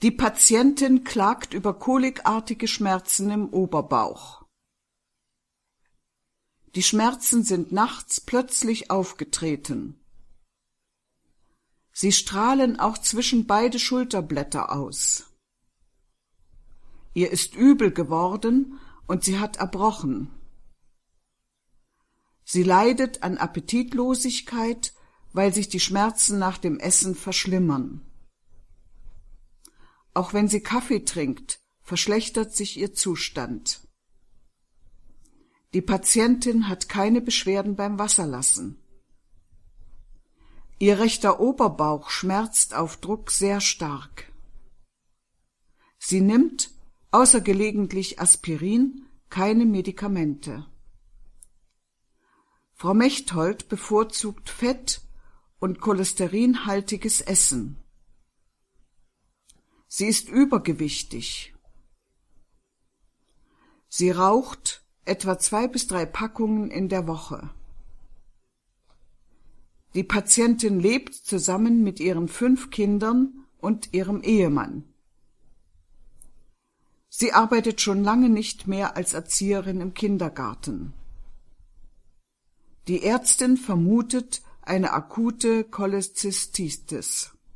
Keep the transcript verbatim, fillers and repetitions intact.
Die Patientin klagt über kolikartige Schmerzen im Oberbauch. Die Schmerzen sind nachts plötzlich aufgetreten. Sie strahlen auch zwischen beide Schulterblätter aus. Ihr ist übel geworden und sie hat erbrochen. Sie leidet an Appetitlosigkeit, weil sich die Schmerzen nach dem Essen verschlimmern. Auch wenn sie Kaffee trinkt, verschlechtert sich ihr Zustand. Die Patientin hat keine Beschwerden beim Wasserlassen. Ihr rechter Oberbauch schmerzt auf Druck sehr stark. Sie nimmt, außer gelegentlich Aspirin, keine Medikamente. Frau Mechthold bevorzugt Fett- und cholesterinhaltiges Essen. Sie ist übergewichtig. Sie raucht etwa zwei bis drei Packungen in der Woche. Die Patientin lebt zusammen mit ihren fünf Kindern und ihrem Ehemann. Sie arbeitet schon lange nicht mehr als Erzieherin im Kindergarten. Die Ärztin vermutet eine akute Cholezystitis.